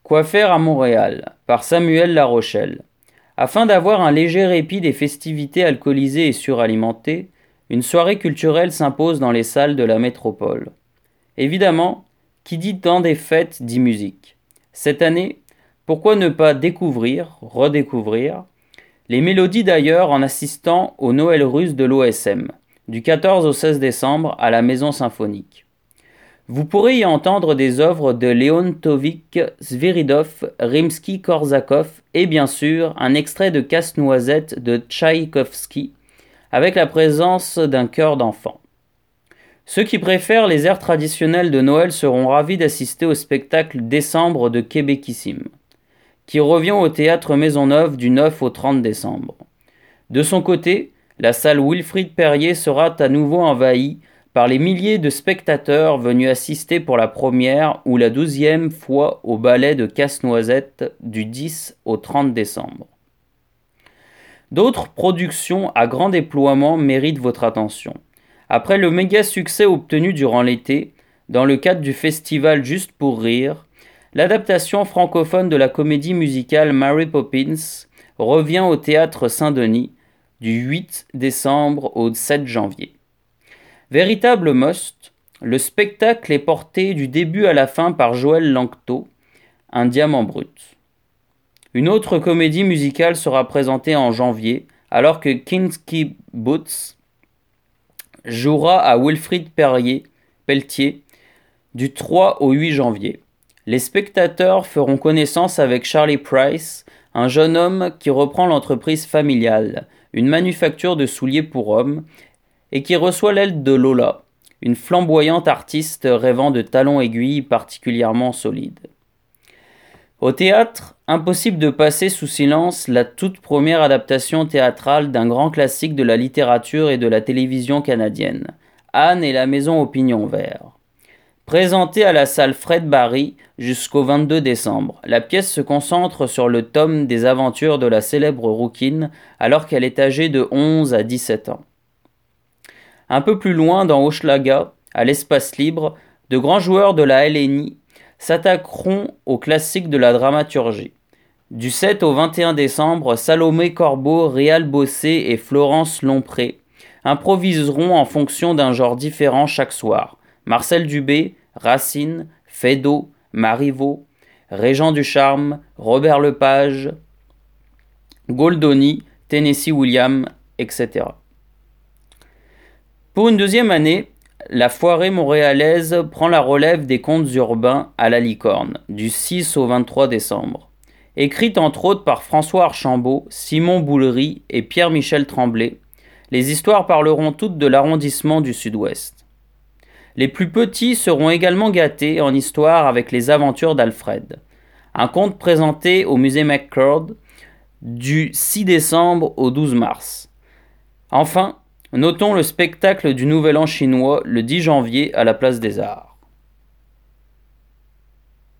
Quoi faire à Montréal par Samuel Larochelle. Afin d'avoir un léger répit des festivités alcoolisées et suralimentées, une soirée culturelle s'impose dans les salles de la métropole. Évidemment, qui dit temps des fêtes dit musique. Cette année, pourquoi ne pas découvrir, redécouvrir, les mélodies d'ailleurs en assistant au Noël russe de l'OSM, du 14 au 16 décembre à la Maison Symphonique. Vous pourrez y entendre des œuvres de Leontovik, Sviridov, Rimsky-Korsakov et bien sûr un extrait de Casse-Noisette de Tchaïkovski avec la présence d'un chœur d'enfants. Ceux qui préfèrent les airs traditionnels de Noël seront ravis d'assister au spectacle Décembre de Québékissime, qui revient au théâtre Maisonneuve du 9 au 30 décembre. De son côté, la salle Wilfrid Perrier sera à nouveau envahie par les milliers de spectateurs venus assister pour la première ou la 12e fois au ballet de Casse-Noisette du 10 au 30 décembre. D'autres productions à grand déploiement méritent votre attention. Après le méga succès obtenu durant l'été, dans le cadre du festival Juste pour rire, l'adaptation francophone de la comédie musicale Mary Poppins revient au théâtre Saint-Denis du 8 décembre au 7 janvier. Véritable must, le spectacle est porté du début à la fin par Joël Lanctot, un diamant brut. Une autre comédie musicale sera présentée en janvier, alors que Kinski Boots jouera à Wilfrid Pelletier du 3 au 8 janvier. Les spectateurs feront connaissance avec Charlie Price, un jeune homme qui reprend l'entreprise familiale, une manufacture de souliers pour hommes, et qui reçoit l'aide de Lola, une flamboyante artiste rêvant de talons aiguilles particulièrement solides. Au théâtre, impossible de passer sous silence la toute première adaptation théâtrale d'un grand classique de la littérature et de la télévision canadienne, Anne et la maison au pignon vert. Présentée à la salle Fred Barry jusqu'au 22 décembre, la pièce se concentre sur le tome des aventures de la célèbre rouquine alors qu'elle est âgée de 11 à 17 ans. Un peu plus loin, dans Hochelaga, à l'espace libre, de grands joueurs de la LNI s'attaqueront aux classiques de la dramaturgie. Du 7 au 21 décembre, Salomé Corbeau, Réal Bossé et Florence Lompré improviseront en fonction d'un genre différent chaque soir. Marcel Dubé, Racine, Feydeau, Marivaux, Régent Ducharme, Robert Lepage, Goldoni, Tennessee Williams, etc. Pour une deuxième année, la Foirée montréalaise prend la relève des contes urbains à la Licorne, du 6 au 23 décembre. Écrite entre autres par François Archambault, Simon Boulery et Pierre-Michel Tremblay, les histoires parleront toutes de l'arrondissement du Sud-Ouest. Les plus petits seront également gâtés en histoire avec les aventures d'Alfred, un conte présenté au musée McCord du 6 décembre au 12 mars. Enfin, notons le spectacle du Nouvel An chinois le 10 janvier à la Place des Arts.